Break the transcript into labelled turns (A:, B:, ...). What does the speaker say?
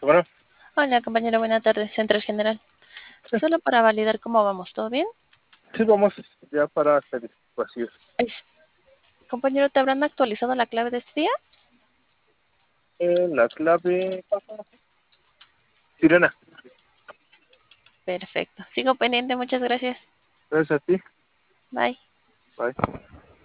A: Bueno,
B: Hola, compañero, buenas tardes. Centro General. Solo para validar cómo vamos, ¿todo bien?
A: sí, vamos ya para hacer vacíos.
B: Es- Compañero, ¿te habrán actualizado la clave de este día?
A: La clave... Sirena.
B: Perfecto. Sigo pendiente, muchas gracias.
A: Gracias a ti.
B: Bye.
A: Bye.